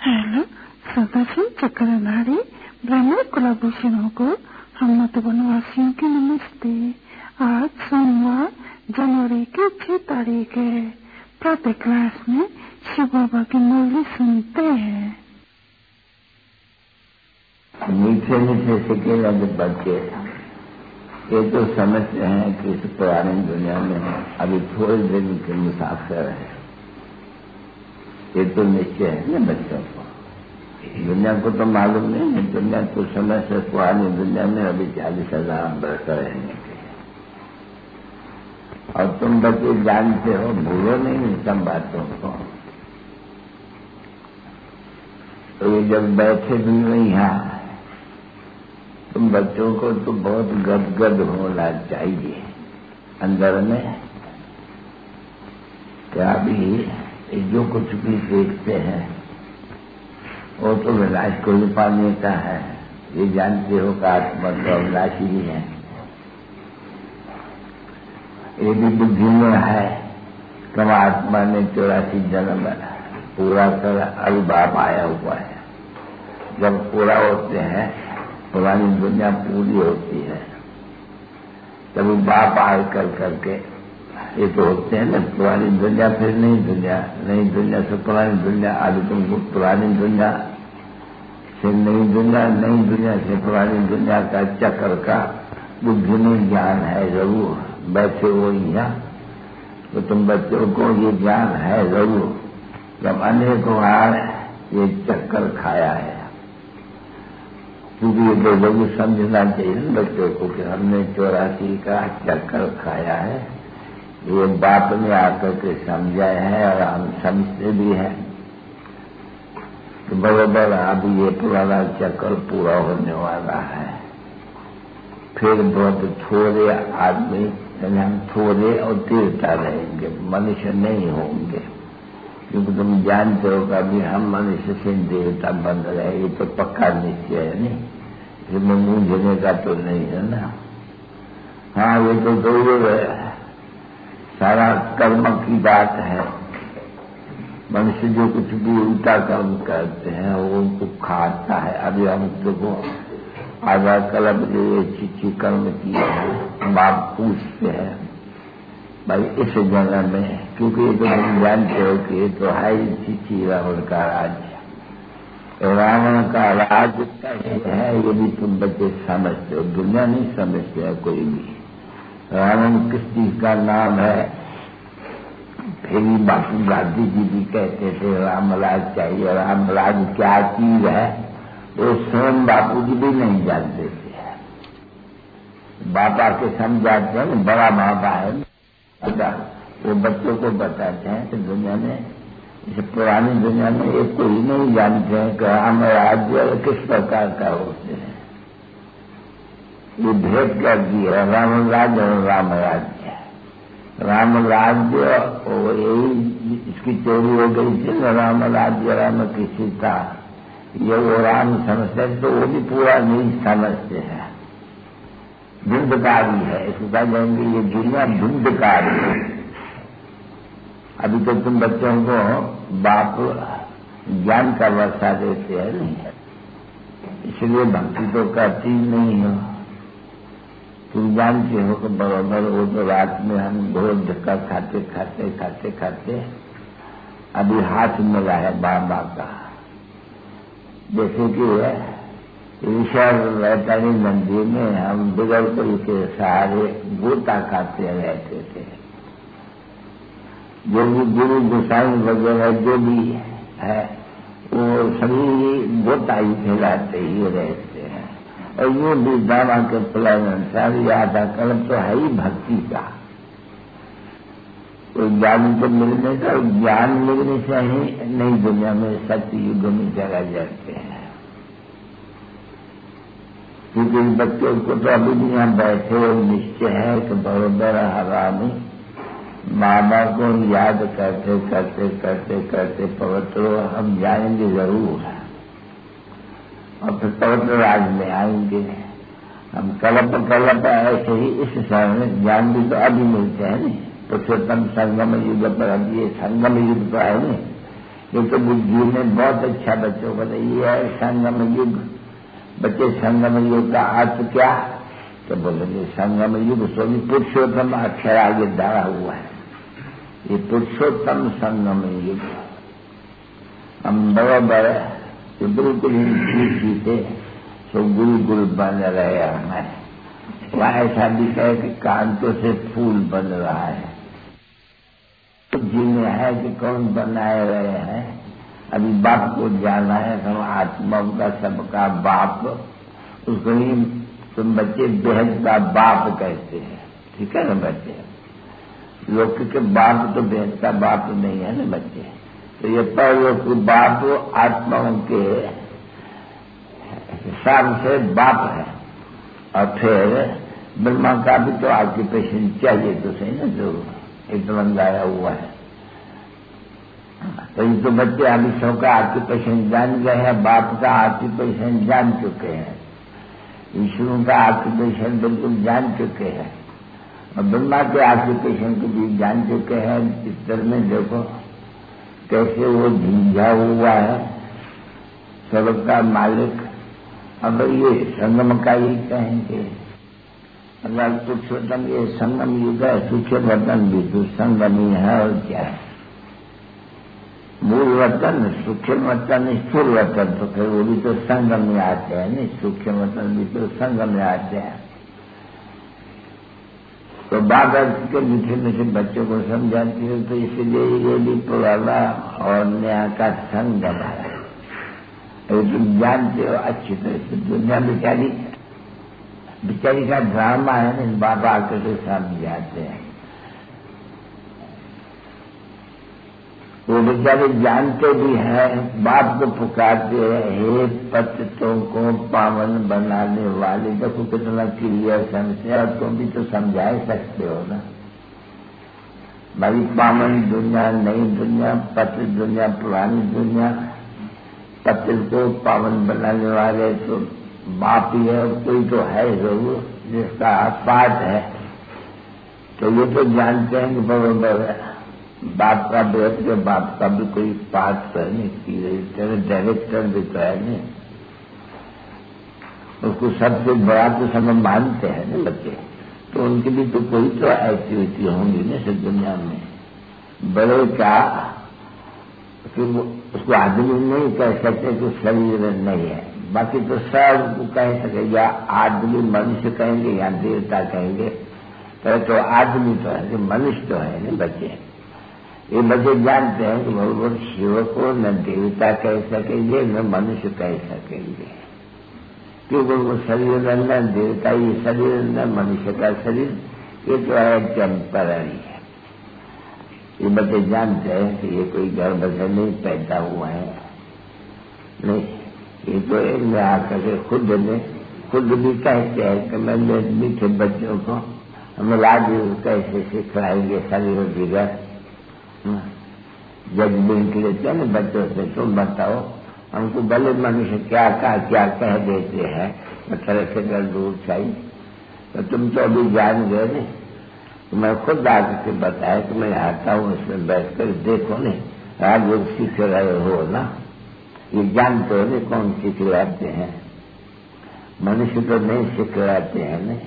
Hello Sadashiv चक्रधारी ब्रह्म कुलभूषणों को हम मतवनवासियों के नमस्ते। आज सोमवार जनवरी की 6 तारीख है। प्रातः क्लास में शिव बाबा की मौली सुनते हैं। मीठे मीठे सिक्के लगे बच्चे ये तो समझते हैं कि इस पुरानी दुनिया में अभी थोड़े दिन के मुसाफिर है। ये तो निश्चय है ना बच्चों को। दुनिया को तो मालूम नहीं है, दुनिया तो समय से पुरानी दुनिया में अभी 40,000 वर्ष रहने के। और तुम बच्चे जानते हो, भूलो नहीं इन सब बातों को। तो ये जब बैठे भी नहीं यहाँ, तुम बच्चों को तो बहुत गदगद होना चाहिए अंदर में। क्या भी जो कुछ भी देखते हैं वो तो विनाश को भी पाने का है। ये जानते हो कि आत्मा तो अविनाशी ही है। ये भी बुद्धि में है कि आत्मा ने 84 जन्म पूरा कर अभी बाप आया हुआ है। जब पूरा होते हैं, पुरानी दुनिया पूरी होती है, तभी बाप आए कर करके ये तो होते हैं ना। पुरानी दुनिया फिर नई दुनिया, नई दुनिया से पुरानी दुनिया। आज तुमको पुरानी दुनिया से नई दुनिया, नई दुनिया से पुरानी दुनिया का चक्र का बुद्धि में ज्ञान है जरूर। बैठे हो यहाँ तो तुम बच्चों को ये ज्ञान है जरूर। जब अनेक बार ये चक्कर खाया है, क्योंकि ये तो जरूर समझना चाहिए ना बच्चों को कि हमने 84 का चक्कर खाया है। ये बाप ने आकर के समझाए हैं और हम समझते भी हैं। तो बराबर अब ये पुराना चक्कर पूरा होने वाला है। फिर बहुत थोड़े आदमी, हम थोड़े और तीव्रता रहेंगे, मनुष्य नहीं होंगे। क्योंकि तुम जानते हो कि अभी हम मनुष्य से देवता बन रहे, ये तो पक्का निश्चय है नहीं। इसमें मूंझने का तो नहीं है ना। हाँ, ये तो जरूर है, सारा कर्म की बात है। मनुष्य जो कुछ भी उल्टा कर्म करते हैं वो उनको खाता है। अभी हम तो आधा कल्प जो ये चिच्ची कर्म किए हैं, बाप पूछते हैं भाई इस जन्म में, क्योंकि ये तो हम जानते हो कि ये तो है ही चिच्ची रावण का राज्य। रावण का राज्य है, ये भी तुम बच्चे समझते हो। दुनिया नहीं समझते है कोई भी। रावण किस चीज का नाम है? फिर बापू गांधी जी भी कहते थे रामराज चाहिए। रामराज क्या चीज है वो स्वयं बापू जी भी नहीं जानते थे। बापा के समझाते हैं, बड़ा बाबा है वो बच्चों को बताते हैं कि दुनिया में, इस पुरानी दुनिया में एक कोई नहीं जानते हैं कि रामराज्य किस प्रकार का होते हैं। ये भेद कर दिया रामराज्य और रामराज्य। राम राज्य और यही इसकी चोरी हो गई थी न, राम राज्य राम की सीता, ये वो राम समझते तो वो भी पूरा नहीं समझते हैं। धुंधकारी है, इसको क्या जाएंगे, ये दुनिया धुंधकारी है। अभी तो तुम बच्चों को बाप ज्ञान का वर्षा देते हैं नहीं, इसलिए भक्ति तो करती नहीं हो। तुम जानते हो कि बराबर वो तो रात में हम घोर धक्का खाते खाते खाते खाते अभी हाथ मिला है बाबा का। जैसे कि ईश्वर वैतरणी मंदिर में हम बिगड़ कोई के सहारे गोता खाते रहते थे। जो भी गुरु गोसाई वगैरह जो भी है वो सभी गोता ही खिलाते ही रहते हैं। और ये भी दावा के प्लान अनुसार आधा कल्प तो है ही भक्ति का। तो ज्ञान को मिलने का, ज्ञान मिलने से ही नई दुनिया में सत्य युग में चला जाते हैं। क्योंकि बच्चों को तो अभी भी यहाँ बैठे निश्चय है कि बरोबर हरामी मामा को याद करते करते करते करते पवित्र हम जाएंगे जरूर, और फिर पवित्र राज में आएंगे। हम कल्प कल्प ऐसे ही इस समय में ज्ञान भी तो अभी मिलते हैं नहीं। पुरुषोत्तम संगम युग पर, अब ये संगम युग तो है नहीं, ये तो बुद्धि ने बहुत अच्छा बच्चों को ये है संगम युग। बच्चे संगम युग का अर्थ क्या? तो बोलेंगे संगम युग स्वामी पुरुषोत्तम अक्षर आगे डाला हुआ है। ये पुरुषोत्तम संगम युग हम बराबर तो बिल्कुल ही थे तो गुल गुल बन रहे हमारे। वह ऐसा भी कहे कि कांटों से फूल बन रहा है। तो जिन्हें है कि कौन बनाए रहे हैं, अभी बाप को जाना है। हम आत्माओं का सबका बाप, उसको ही तुम बच्चे बेहद का बाप कहते हैं। ठीक है ना बच्चे? लोक के बाप तो बेहद का बाप नहीं है ना बच्चे। तो ये परलोक बाप आत्माओं के हिसाब से बाप है। और फिर ब्रह्मा का भी तो ऑक्यूपेशन चाहिए तो सही ना, जो इतना गाया हुआ है। तो ये तो बच्चे अभी सबका ऑक्यूपेशन जान गए हैं, बाप का ऑक्यूपेशन जान चुके हैं, ईश्वरों का ऑक्यूपेशन बिल्कुल जान चुके हैं, और ब्रह्मा के ऑक्यूपेशन को भी जान चुके हैं। इस तरह में देखो कैसे वो झीझा हुआ है सबका मालिक। अब ये संगम का ही कहेंगे। अगर पुरुषोत्तम ये संगम युग है, सूखे वतन भी तो संगम ही है और क्या है। मूल वतन सूखे वतन स्थूल वतन, तो फिर वो भी तो संगम में आते हैं। नहीं, सूखे वतन भी तो संगम में आते हैं। तो बात के मीठे मीठे बच्चों को समझाती है, तो इसलिए ये भी पुराना और नया का संगम है। तुम जानते हो अच्छी तरह से दुनिया बेचारी का ड्रामा है ना, बाबा आकर के समझाते हैं। वो बेचारे जानते भी हैं, बाप को पुकारते हैं, हे पतितों को पावन बनाने वाले। देखो कितना क्लियर समझे, और तुम भी तो समझा सकते हो ना भाई। पावन दुनिया, नई दुनिया, पति दुनिया, पुरानी दुनिया। पति को पावन बनाने वाले तो बाप ही है, कोई तो है जरूर जिसका पाठ है। तो ये तो जानते हैं कि बराबर बाप का बेहद के बाप का भी कोई पाठ करने की डायरेक्टर भी तो है नहीं, उसको सबसे बड़ा तो सब मानते हैं ना बच्चे। तो उनकी भी तो कोई तो एक्टिविटी होंगी ना इस दुनिया में। बड़े का कि उसको आदमी नहीं कह सकते कि शरीर नहीं है, बाकी तो सब कह सके, या आदमी मनुष्य कहेंगे या देवता कहेंगे। तो आदमी तो है, मनुष्य तो है ना बच्चे। ये बच्चे जानते हैं कि भगवान शिव को न देवता कह सकेंगे न मनुष्य कह सकेंगे, क्योंकि वो शरीर न देवता ही शरीर न मनुष्य का शरीर, ये तो है टेम्पररी है। ये बच्चे जानते हैं कि ये कोई गर्भ से नहीं पैदा हुआ है, नहीं, ये तो एक आकर के खुद भी कहते हैं कि मैं मीठे बच्चों को हम राज कैसे सिखलाएंगे शरीर बिगड़। जजमेंट लेते हैं ना बच्चों से, तुम बताओ हमको भले मनुष्य क्या कह देते हैं, तरह से दूर चाहिए। तो तुम तो अभी जान गए नहीं, तो मैं खुद आगे के बताया कि मैं आता हूँ इसमें बैठकर देखो नहीं, राजयोग सीख रहे हो ना, ये जानते हो नहीं कौन सीख लाते हैं। मनुष्य तो नहीं सीख लाते हैं नहीं,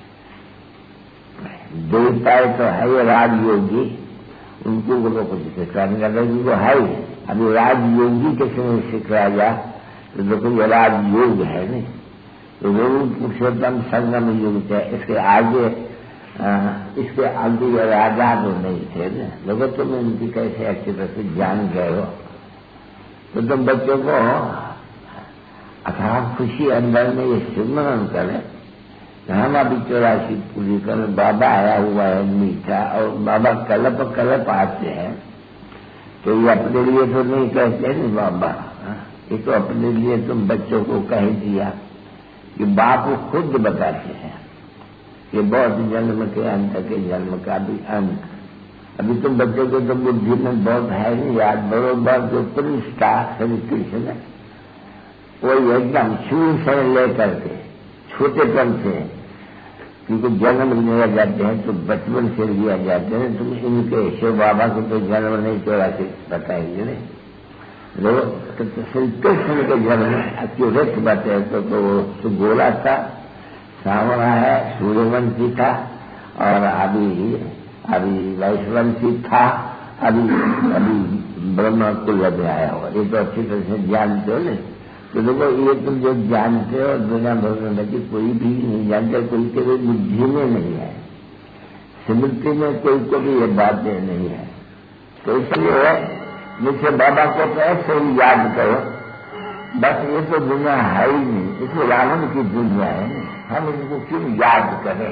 देवताएं तो है ये राजयोगी, उनको वो कुछ सिखाने का वो है ही। अभी राजयोगी किसी ने सिखाया तो देखो ये राजयोग है नहीं, तो जरूर पुरुषोत्तम संगम युग है। इसके आगे ये राजा तो नहीं थे ना। देखो तुम इनकी कैसे अच्छी तरह से जान गए हो, तो तुम बच्चों को अथाह खुशी अंदर में ये सिमरन करें। हम अभी 84 पूरी कर, बाबा आया हुआ है मीठा, और बाबा कलप आते हैं। तो ये अपने लिए तो नहीं कहते नहीं बाबा, ये तो अपने लिए तुम बच्चों को कह दिया कि बाप खुद बताते हैं कि बहुत जन्म के अंत के जन्म का भी अंत। अभी तुम बच्चों को तो बुद्धि में बहुत है नहीं याद, बरोबर जो प्रिंस था श्री कृष्ण है, वो एकदम शुरू से लेकर के छोटेपन से, क्योंकि जन्म लिया जाते हैं तो बचपन से लिया जाते हैं। तुम इनके शिव बाबा को तो जन्म नहीं 84 बताएंगे नहीं, श्री कृष्ण के जन्म एक्यूरेट बातें तो वो गोला था, सावरा है, सूर्यवंशी था, और अभी वैश्ववंशी था, अभी ब्रह्म कुल में आया हुआ। ये तो अच्छी तरह से जानते हो ना। तो देखो, ये तुम जो जानते हो दुनिया भर में कि कोई भी नहीं जानते, कोई के भी बुद्धि में नहीं है, स्मृति में कोई को भी ये बातें नहीं है। तो इसलिए मुझसे बाबा को तो ऐसे ही याद करो, बस ये तो दुनिया है ही नहीं, इसमें रावण की दुनिया है, हम इसको क्यों याद करें?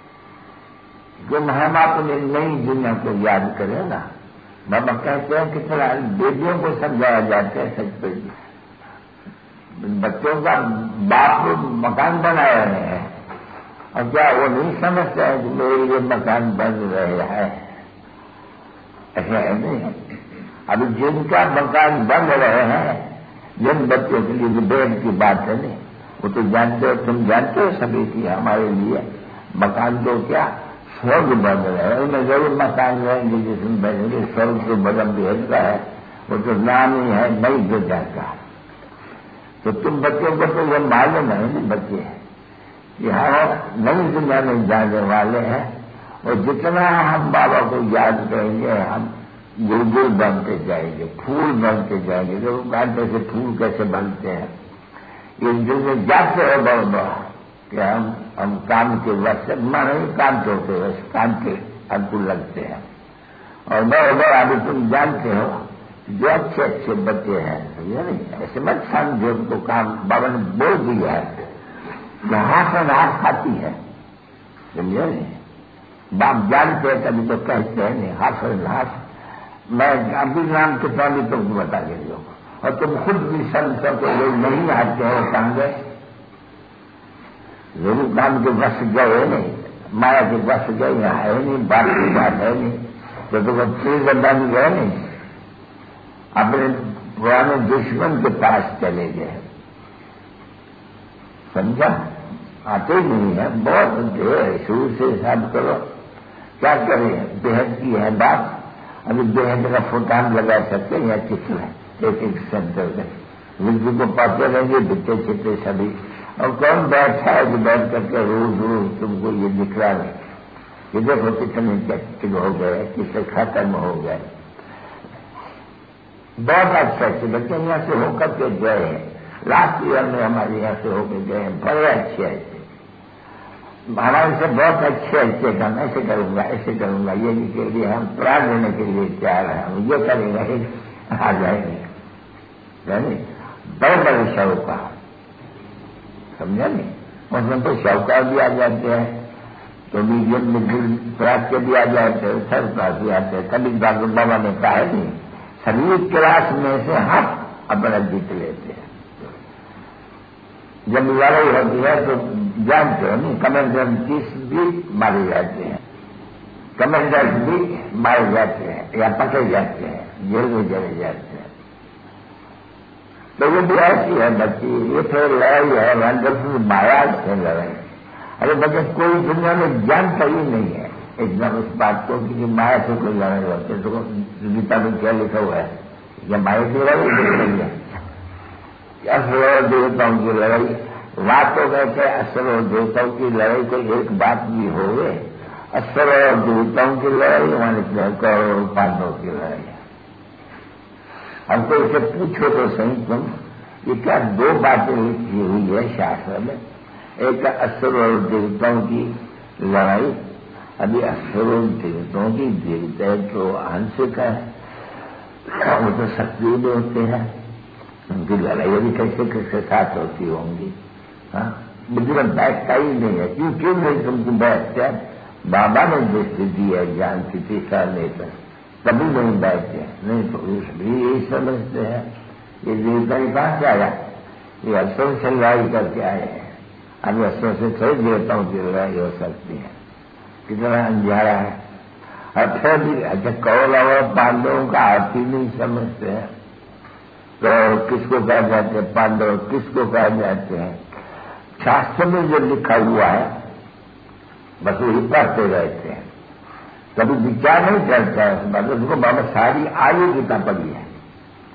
जब हम अपने नई दुनिया को याद करें ना, बाबा कहते हैं कि थोड़ा बेटियों को समझाया जाता है सच पे। बच्चों का बाप मकान बनाए रहे हैं, और क्या वो नहीं समझते हैं कि मेरे ये मकान बन रहे हैं? ऐसा है नहीं। अभी जिनका मकान बन रहे हैं, जिन बच्चों के लिए बेड की बात है नहीं, वो तो जानते हो, तुम जानते हो सभी की हमारे लिए मकान तो क्या स्वर्ग बन रहे हैं। उनमें जरूर मकान रहेंगे जिसमें बनेंगे, स्वर्ग तो बदल भेजता है, वो तो नाम ही है नई दुनिया का। तो तुम बच्चों को तो ये मालूम है नहीं बच्चे कि हम नई दुनिया में जाने वाले हैं, और जितना हम बाबा को याद करेंगे हम गुलगुल बनते जाएंगे, फूल बनते जाएंगे। जो जानते से फूल कैसे बनते हैं, ये दिल में जाते हो बहुत कि हम काम के वश नहीं काम के होते वश काम के अनुकूल लगते हैं। और बहुत अभी तुम जानते हो जो अच्छे अच्छे बच्चे हैं, समझे नहीं, ऐसे मत समझो उनको काम बाबा ने बोल दिया है, हाथ और हाथ खाती है, समझे नहीं। बाप जानते हैं तभी तो कहते हैं नहीं, हाथ और हाथ। मैं अभी नाम कितना भी तुमको बता दे दो, और तुम खुद भी समझो तो लोग नहीं आते हो समझे, जरूर काम के बस गए नहीं, माया के बस गए, यहाँ है नहीं, बात की बात है नहीं, तो तुम फिर बन गए नहीं, अपने पुराने दुश्मन के पास चले गए, समझा? आते ही नहीं है, बहुत देर शुरू से हिसाब करो। क्या करें, बेहद की है बात। अभी बेहद का फुटान लगा सकते हैं या चित्र है, एक सेंटर में विद्युत को पाते रहेंगे बिट्टे छिट्टे सभी। और कौन बैठा है जो बैठ करके रोज रोज तुमको ये दिख रहा है कि देखो कितने चित्र हो गए, कितने खत्म हो गए। बहुत अच्छे अच्छे बच्चे यहाँ से होकर के गए हैं, लास्ट ईयर में हमारे यहाँ से होकर गए हैं, बड़े अच्छे अच्छे। हमारे से बहुत अच्छे काम ऐसे करूंगा ये के लिए हम प्राण देने के लिए तैयार हैं, हम ये करेंगे, आ जाएंगे, यानी बड़े बड़े शौका, समझा नहीं। उसमें तो शौका भी आ जाते हैं, तो मीडियम मिडिल क्लास के भी आ जाते हैं, थर्ड क्लास भी आते हैं। कभी डॉक्टर बाबा ने कहा है नहीं, सभी क्लास में से हम अपना जीत लेते हैं। जब लड़ाई होती है तो जानते हो नहीं, कमांडर चीफ भी मारे जाते हैं, कमांडर भी मारे जाते हैं या पकड़े जाते हैं, जेल में चले जाते हैं। तो ये भी ऐसी है बच्ची, ये तो लड़ाई है, वंडरफुल माया से लड़ाई। अरे बच्चे कोई दुनिया में जानता ही नहीं है एकदम उस बात को कि माया से कोई लड़ाई होती है। तो गीता में क्या लिखा हुआ है, या माया की लड़ाई नहीं है, असुर और देवताओं की लड़ाई। बात तो कहते हैं असुर और देवताओं की लड़ाई कोई एक बात भी हो गए, असुर और देवताओं की लड़ाई हमारे कौरव और पांडवों की लड़ाई। हमको इसे पूछो तो सही तुम, ये क्या दो बातें लिखी हुई है शास्त्र में, एक असुर और देवताओं की लड़ाई। अभी असुर और देवताओं की देवता तो आंशिक है, वो तो सक्रिय भी होते हैं, उनकी लड़ाई भी कैसे कैसे साथ होती होंगी। हाँ, बुद्धिमान बैठता ही नहीं है, क्यों नहीं तुमको बैठते? बाबा ने दृष्टि दी है ज्ञान की तीसरा लेकर, कभी नहीं बैठते, नहीं तो भी यही समझते हैं ये देवता के पास आया, ये असुर से लड़ाई करके आए हैं। अभी असुर से थोड़ी देवताओं की लड़ाई हो सकती है, कितना अंजारा है। और फिर भी अच्छा कौरव और पांडवों का अर्थ ही नहीं समझते हैं, तो किसको कहा जाते हैं पांडव, किसको कहा जाते हैं? शास्त्र में जो लिखा हुआ है बस वही पढ़ते रहते हैं, कभी विचार नहीं करता है। मतलब उसको बाबा सारी आयु गीता पढ़ी है,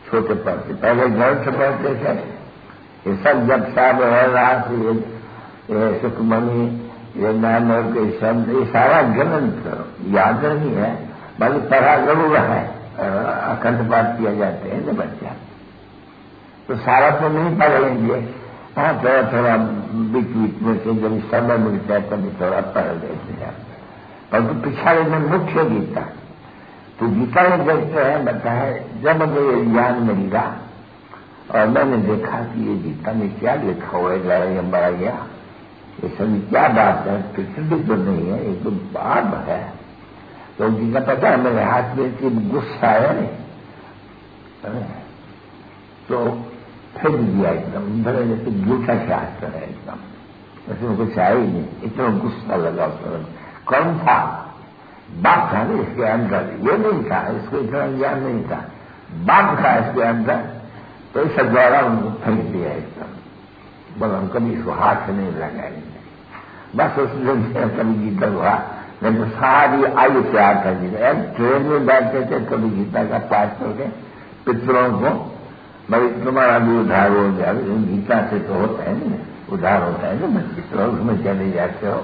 छोटे पढ़ते, पहले घर से पढ़ते थे। ये सब जब साहब है रहा ये सुखमणि, ये नानक, ये शब्द, ये सारा ग्रंथ याद नहीं है, बल्कि पढ़ा जरूर है, अखंड पाठ किया जाते हैं ना बच्चा, तो सारा तो नहीं पढ़ लेंगे। हाँ, थोड़ा थोड़ा बीच बीच में से जब समय मिलता है तभी थोड़ा पढ़ लेते हैं। परंतु पिछाड़े में मुख्य गीता, तो गीता में देखते हैं बताए, जब मुझे ज्ञान मिला और मैंने देखा कि ये गीता में क्या लिखा हुआ है, लड़ाई बड़ा गया, ये सभी क्या बात है, प्रसिद्धि तो नहीं है, ये तो बात है। तो गीता पता है मेरे हाथ में कि गुस्सा है नहीं, तो फेंक दिया एकदम, बड़े जैसे गीता शास्त्र है एकदम, उसमें कुछ आया ही नहीं, इतना गुस्सा लगा उसमें। कौन था? बाप था ना इसके अंदर, ये नहीं था, इसको इतना ज्ञान नहीं था, बाप था इसके अंदर, तो इस द्वारा उनको फेंक दिया एकदम, बोला हम कभी इसको हाथ से नहीं लगाएंगे। बस उस दिन से कभी गीता हुआ, नहीं तो सारी आयु तैयार कर दी। ट्रेन में बैठते थे कभी गीता का पाठ करके पितरों को, भाई तुम्हारा भी उद्धार हो गया, गीता से तो होता है ना, उद्धार होता है ना, पितरों उसमें चले जाते हो।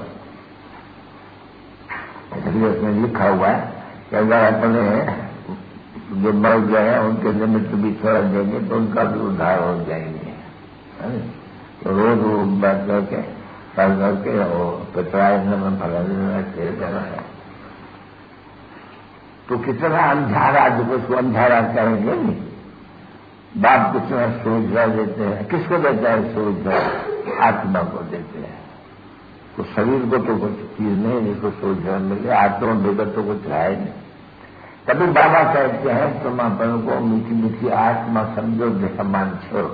इसलिए उसमें लिखा हुआ है कि अगर अपने जो मर गए हैं उनके निमित्त भी छोड़ देंगे तो उनका भी उद्धार हो जाएंगे। तो रोज बैठ करके पढ़ करके और पितराय में फलन देना है। तो कितना अंधारा, जो उसको अंधारा करेंगे नहीं, बाप कितना सोच देते हैं, किसको देता है सोच? आत्मा को देते हैं। तो शरीर को तो कुछ चीज नहीं जिसको सोच मिले, आत्मा देकर तो कुछ है नहीं। तभी बाबा कहते हैं तुम अपन को मीठी मीठी आत्मा समझो, देहमान छोड़ो,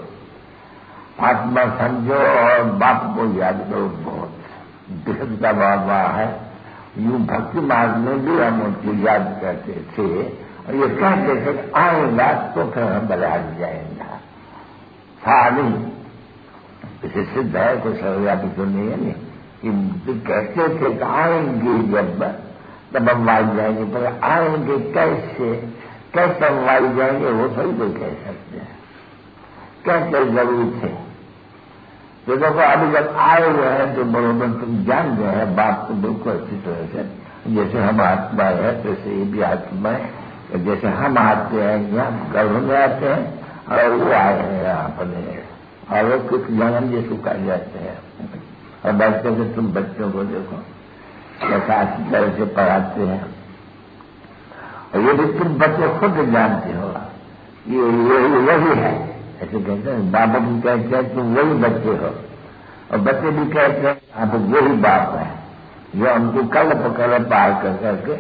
आत्मा समझो और बाप को याद करो। बहुत बेहद का बाबा है, यूं भक्ति मार्ग में भी हम उनको याद करते थे और ये कहते थे आएगा तो फिर हम बराज जाएंगे, था नहीं। इसे सिद्ध है, कोई सर्वव्यापी तो नहीं है नहीं, कि कहते थे कि आएंगे जब तब हम वाई जाएंगे, पर आएंगे कैसे, कैसे हम वाई जाएंगे वो सही कोई कह सकते हैं, कहते जरूर थे। तो देखो अभी जब आए हुए हैं तो बरोबर तुम जान गए हैं बात को बिल्कुल अच्छी तरह से, जैसे हम आत्मा है वैसे ये भी आत्मा है। जैसे हम आते हैं यहाँ गर्भ में आते हैं और वो आए हैं यहाँ अपने, और वो कुछ जन्म जैसे कर जाते हैं। और बैठते से तुम बच्चों को देखो कैसा अच्छी तरह से पढ़ाते हैं, और ये भी तुम बच्चे खुद जानते हो ये वही है। ऐसे कहते हैं, बाबा भी कहते हैं तुम वही बच्चे हो, और बच्चे भी कहते हैं आप वही बाप है, जो हमको कल्प कल्प पार कर करके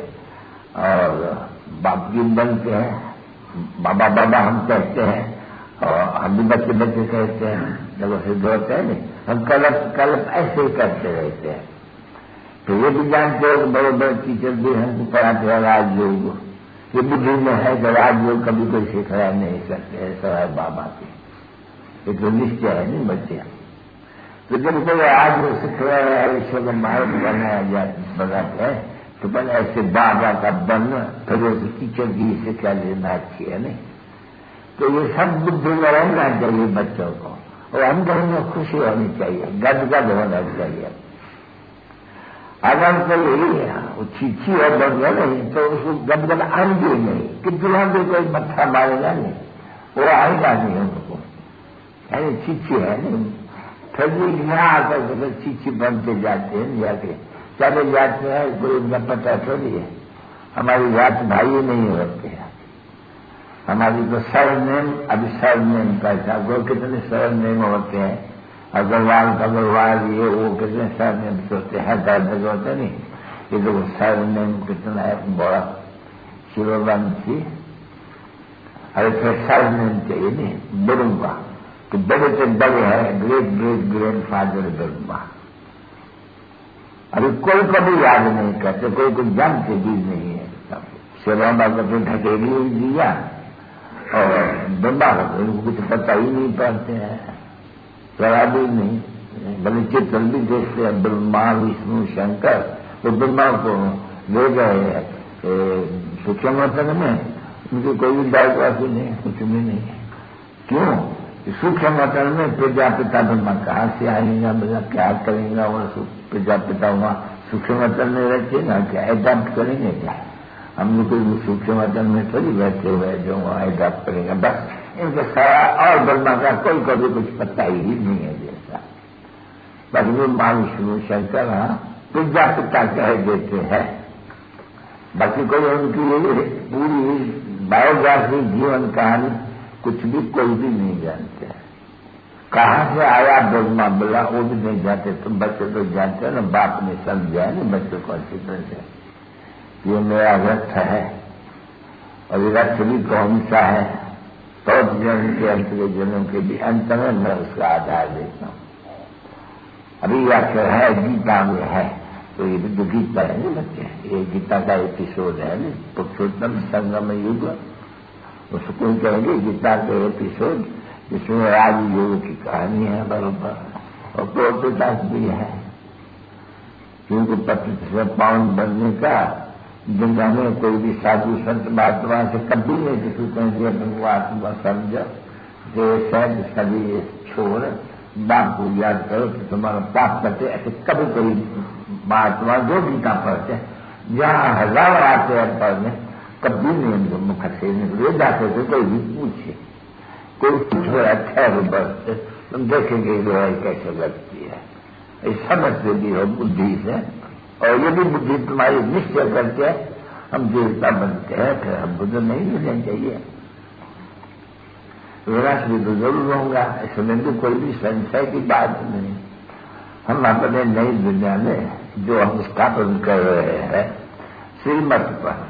और बाप की बनते हैं। बाबा बाबा हम कहते हैं और हम भी बच्चे बच्चे कहते हैं, जब सिद्ध होते हैं नहीं, हम कल्प कल्प ऐसे ही करते रहते हैं। तो ये भी जानते हो कि बड़े बड़े टीचर भी हमको पढ़ाते हैं राजयोग, ये बुद्धि में है कि राजयोग कभी कोई सिखला नहीं सकते, ऐसा है बाबा की, ये तो निश्चय है नहीं बच्चे। तो जब कोई आज सिख रहे हैं ईश्वर का मार्ग बनाते हैं तो पहले ऐसे बाबा का बनना, फिर उस टीचर की शिक्षा लेना अच्छी है नहीं। तो ये सब बुद्धि में रहना चाहिए बच्चों को, और अंदर में खुशी होनी चाहिए, गदगद होना चाहिए। अगर कोई चीची और बढ़िया नहीं तो उसको गदगद आएंगे नहीं, कि दुल्हन भी कोई मत्था मारेगा नहीं, वो आएगा नहीं उनको, यानी चीची है नहीं। फिर भी यहाँ आकर के चीची बनते जाते हैं, जाके चले जाते हैं, कोई उनका पता थोड़ी है। हमारी जात भाई नहीं होते हैं, हमारी तो सरनेम, अभी सरनेम का हिसाब करो कितने सरनेम होते हैं, अग्रवाल का अग्रवाल, ये वो कितने सरनेम होते हैं, दर्द होते नहीं। ये तो सरनेम कितना है बड़ा, शिववंशी, अरे फिर सरनेम चाहिए नहीं, बिरुंगा, तो बड़े से बड़े है ग्रेट ग्रेट ग्रैंड फादर बिरुंगा। अभी कोई कभी याद नहीं करते, कोई कोई जानते भी नहीं है। शिवरामा को तो ढकेली हुई दिया और बिम्बा को इनको कुछ पता ही नहीं पाते हैं, जरा भी नहीं। भले चित्र भी देखते हैं ब्रह्मा विष्णु शंकर, तो ब्रह्मा को ले गए सूक्ष्म वचन में, उनकी कोई भी बायोग्राफी नहीं, कुछ भी नहीं। सूक्ष्म वतन में प्रजापिता ब्रह्मा कहाँ से आएगा, बोला क्या करेंगे वो प्रजापिता वहां सूक्ष्म वतन में रखेगा क्या, एडॉप्ट करेंगे क्या? हम लोग कोई सूक्ष्म वतन में थोड़ी बैठे हुए जो वहां एडॉप्ट करेंगे। बस इनके सारा और ब्रह्मा का कोई कभी कुछ पता ही नहीं है जैसा। बस वो विष्णु शंकर प्रजापिता कह देते हैं, बाकी कोई उनकी पूरी बायोग्राफी जीवन कहानी कुछ भी कोई भी नहीं जानते। कहाँ से आया ब्रह्मा बोला वो भी नहीं जानते। तुम बच्चे तो जानते हो ना, बाप ने समझाया ना बच्चों को अच्छी तरह से, ये मेरा रथ है और ये रथ भी कौन सा है, तो जन्म के अंत के जन्म के भी अंत में मैं उसका आधार देता हूँ। अभी अक्षर है गीता में है, तो ये भी तो गीता है ना बच्चे, ये गीता का एपिसोड है ना, पुरुषोत्तम संगम युग, उसको कहेंगे गीता के एपिसोड, जिसमें राजयोग की कहानी है बराबर, और प्रोटोटाइप भी है, क्योंकि पति से पावन बनने का दुनिया में कोई भी साधु संत महात्मा से कभी नहीं किसी कहेंगे अपने आत्मा समझो, जो शायद सभी छोड़ बाप को याद करो कि तुम्हारा पाप करते, ऐसे कभी कोई महात्मा जो गीता पढ़ते जहाँ हजार आते हैं पढ़ने, कभी नहीं उनको मुख से निकले जाते थे। कोई भी पूछे, कोई कुछ हो अच्छा है बस तुम देखेंगे लड़ाई कैसे लगती है, इस समझ से भी हो बुद्धि से, और ये भी बुद्धि तुम्हारी निश्चय करके हम देवता बनते हैं, फिर हम बुद्ध नहीं मिलने चाहिए, विनाश भी तो जरूर होगा, इसमें भी कोई भी संशय की बात नहीं। हम अपने नई दुनिया में जो हम स्थापन कर रहे हैं श्रीमत पर,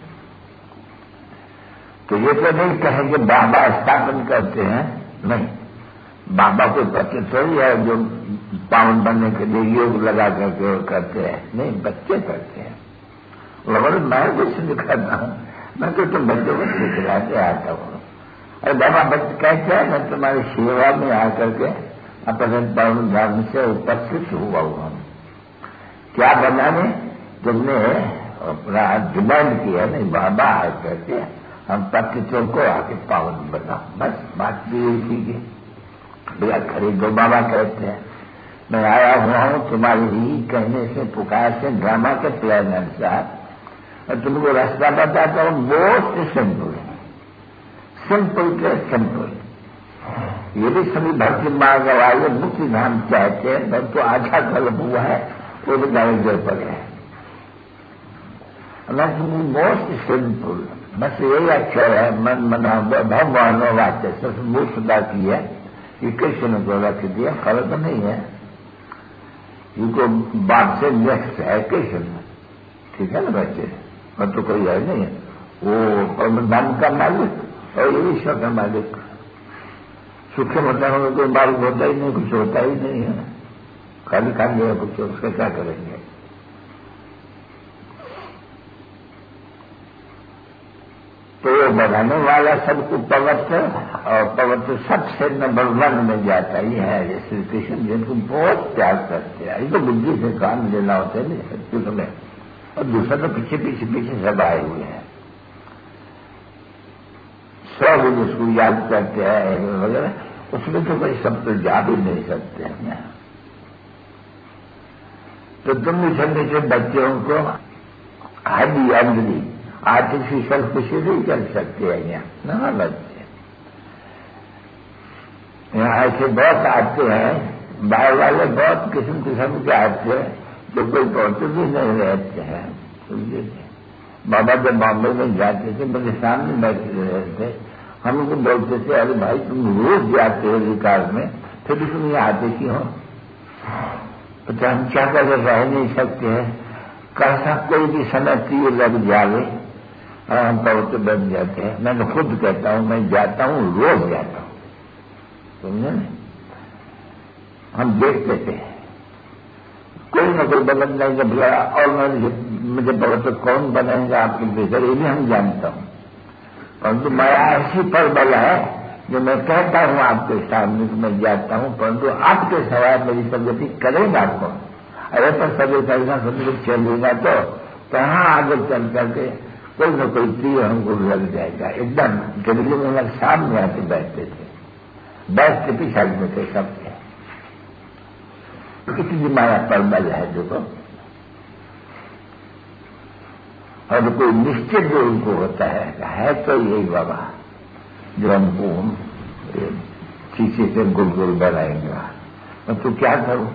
तो ये तो नहीं कहेंगे बाबा स्थापन करते हैं, नहीं, बाबा को बच्चे थोड़ी है जो पावन बनने के लिए योग लगा करके करते हैं, नहीं, बच्चे करते हैं। बोले मैं कुछ नहीं करता हूँ, मैं तो तुम बच्चों को सिखलाते आता हूँ। अरे बाबा बच्चे कहते हैं मैं तुम्हारी सेवा में आकर के अपने पावन धर्म से उपस्थित हुआ हूँ। क्या बनाने तुमने अपना डिमांड किया, नहीं बाबा आ करके हम पतितों को आके पावन बना, बस बात भी यही थी। भैया खरीदो, बाबा कहते हैं मैं आया हुआ हूँ तुम्हारे ही कहने से पुकार से ड्रामा के प्लान अनुसार, और तुमको रास्ता बताता हूँ मोस्ट सिंपल, सिंपल के सिंपल। ये भी सभी भक्ति मार्ग वाले मुक्ति धाम चाहते हैं, पर तो आधा कल्प हुआ है वो भी गाड़ी पर है। मोस्ट सिंपल, बस यही अक्षर है, मन मना भगवानो वाक्य सब मूर्खता की है कि कृष्ण को रख दिया, फर्क नहीं है, इनको बाप से नेक्स्ट है कृष्ण, ठीक है ना बच्चे, और तो कोई है नहीं है, वो परमधाम का मालिक और ये ईश्वर का मालिक। सूक्ष्म होता है कोई मालिक होता ही नहीं, कुछ होता ही नहीं है, खाली खाली है कुछ, उसका क्या करेंगे। तो वो बनाने वाला सबको पवित्र, और पवित्र सबसे नंबर 1 में जाता ही है श्री कृष्ण, जिनको बहुत प्यार करते हैं। ये तो बुद्धि से काम लेना होता है नहीं सत्य में, और दूसरा तो पीछे पीछे पीछे सब आए हुए हैं, सब उसको याद करते हैं वगैरह, उसमें तो कोई सब तो जा भी नहीं सकते हैं। तो तुम समझे से बच्चों को हड्डी अंदरी आर्टिफिशियल कुछ नहीं कर सकते हैं यहाँ ना बच्चे। यहाँ ऐसे बहुत आते हैं, बाहर वाले बहुत किस्म किस्म के आते हैं जो कोई पहुंचे भी नहीं रहते हैं। समझे बाबा जब बॉम्बे में जाते थे मेरे सामने बैठे रहे थे, हम उनको बोलते थे अरे भाई तुम रोज जाते हो विकार में, फिर भी तुम यहाँ आते क्यों हो? तो हम क्या कर रह नहीं सकते हैं, कैसा कोई भी समय तीर लग जावे और हम पवित्र बन जाते हैं। मैं तो खुद कहता हूँ, मैं जाता हूँ, रोज जाता हूँ, समझे ना। हम देखते थे कोई न कोई बदल नहीं जब लड़ा, और मुझे पवित्र कौन बनाएगा आपके भीतर, ये भी हम जानता हूँ, परंतु माया ऐसी पर बल है जो मैं कहता हूँ आपके सामने तो मैं जाता हूँ, परंतु आपके सवाल मेरी संगति करेगा कौन? अरे पर सभी करना सब कुछ चलेगा तो कहाँ आगे चल करके कोई न कोई तीर हमको लग जाएगा। एकदम जबकि में सामने आके बैठते थे, बैठ के पीछा में थे सबके। इतनी माया प्रबल है देखो। और कोई निश्चित जो उनको होता है तो यही बाबा जो हमको शीशे से गुल गुल बनाएंगे। और तो क्या करूं,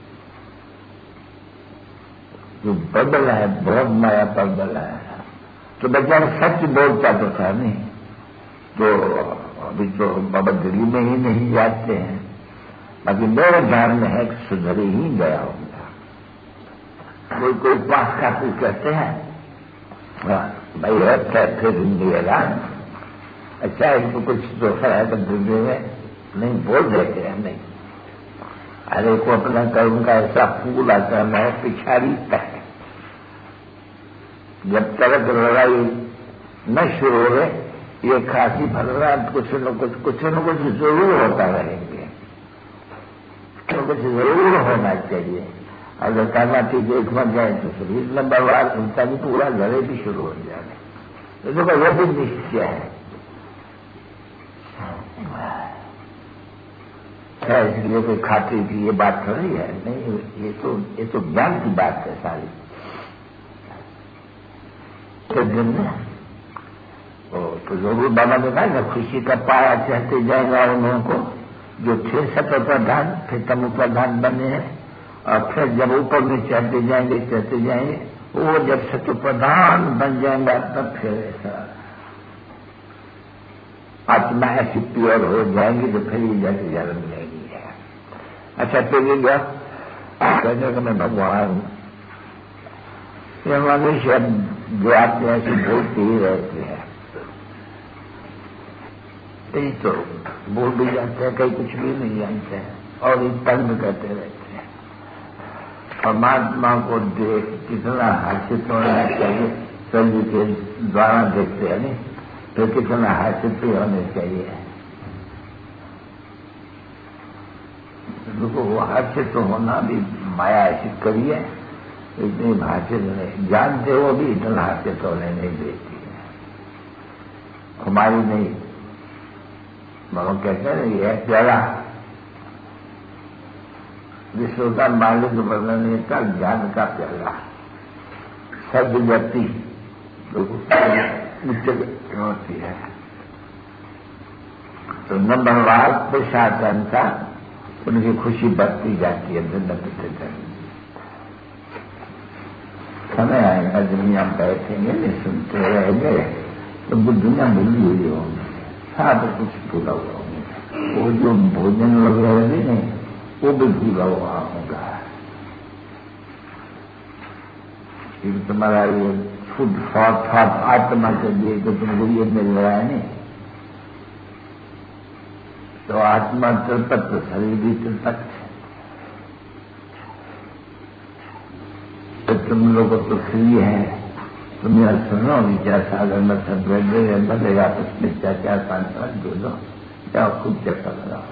जो प्रबल है, बहुत माया प्रबल है। तो बेचारा सच बोलता तो था नहीं, तो अभी तो बाबा दिल्ली में ही नहीं जाते हैं, बाकी मेरे ध्यान में है कि सुधर ही गया होगा। कोई पास का कुछ कहते हैं भाई अच्छा फिर मिलेगा, अच्छा इनको कुछ दोषा है तो दिल्ली में नहीं बोल देते हैं। नहीं, अरे को अपना कर्म का ऐसा फूल आता है पिछाड़ी तक, जब तक लड़ाई न शुरू हो ये खांसी फलना कुछ न कुछ जरूर होता रहेंगे, कुछ जरूर होना चाहिए। अगर करना ठीक एक मत जाए तो शरीर लंबा बार उनका भी पूरा लड़े भी शुरू हो जाए, तो देखो यह भी निश्चय है। इसलिए कोई खातिर की ये बात थोड़ी है, नहीं, ये तो ज्ञान की बात है सारी। तो दिन में तो जरूर बाबा ने कहा ना, खुशी का पाया चाहते जाएगा उन लोगों को जो थे सत्व प्रधान, फिर तमो प्रधान बने हैं, और फिर जब ऊपर में चढ़ते जाएंगे, वो जब सत्व प्रधान बन जाएंगे तब फिर ऐसा आत्मा ऐसी प्योर हो जाएंगी तो फिर ये जाके जन्म लेगी। अच्छा तो ये गया कहने का मैं भगवान हूं, ये मनुष्य जो आत्मा ऐसी बोलती ही रहती है, यही तो बोल भी जानते हैं, कहीं कुछ भी नहीं जानते हैं और एक तंग करते रहते हैं। परमात्मा को देख कितना हर्षित होना चाहिए, सभी के द्वारा देखते हैं नहीं, तो कितना हर्षित भी होने चाहिए। देखो वो हर्षित तो होना भी माया ऐसी करिए, इतनी भाषित नहीं जानते हो भी इतना हर्षित होने नहीं देती है, हमारी नहीं। बाबा कहते हैं ये प्यारा विश्व का मालिक बनने का ज्ञान का प्याला सदगति होती है। तो नंबरवार प्रशासन का उनकी खुशी बढ़ती जाती है दिन प्रतिदिन। समय आएगा दुनिया बैठेंगे नहीं सुनते रहेंगे तो दुनिया भूली हुई होगी, साथ कुछ भूला हुआ होगा, वो जो भोजन वगैरह भी नहीं वो भी भूला हुआ होगा। तुम्हारा ये फूड थॉट आत्मा के लिए तो तुमको ये मिल रहा है नहीं, तो आत्मा तृप्त तो शरीर भी तृप्त है। तो तुम लोग तो फ्री है, तुम यह सुनो विचार सागर में सब बदलेगा, उसमें 4-5 दो दो जाओ खुद चक्कर लगाओ।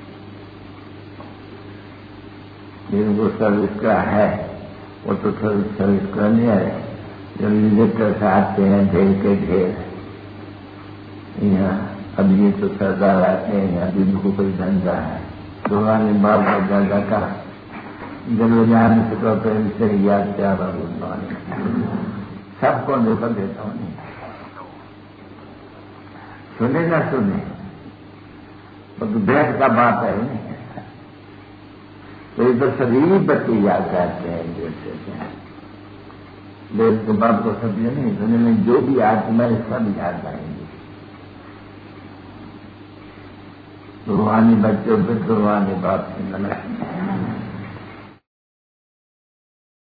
जिनको सर्विस का है वो तो सर्विस करने है, जब विजिटर से आते हैं ढेर के ढेर, यहाँ अब ये तो सरदार आते हैं, अभी इनको कोई धंधा है, दुकान बाप दादा का जब जाने से तो प्रेम से याद क्या सबको धोखा देता हूँ। नहीं सुने ना सुने तो भेद का बात है नहीं, तो इधर सभी बच्चे याद करते हैं जैसे देश के बाप को सब ये नहीं सुने में जो भी आत्मा है सब याद आएंगे। रूहानी बच्चों पे रूहानी बाप से नमस्कार।